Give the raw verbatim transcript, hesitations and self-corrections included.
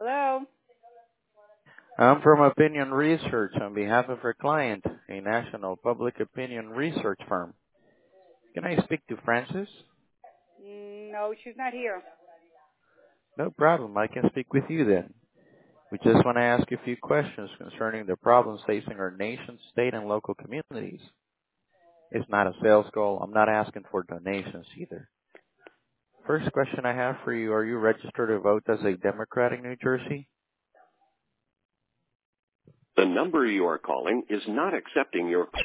Hello? I'm from Opinion Research on behalf of our client, a national public opinion research firm. Can I speak to Francis? Mm, No, she's not here. No problem. I can speak with you then. We just want to ask you a few questions concerning the problems facing our nation, state, and local communities. It's not a sales call. I'm not asking for donations either. First question I have for you, are you registered to vote as a Democrat in New Jersey? The number you are calling is not accepting your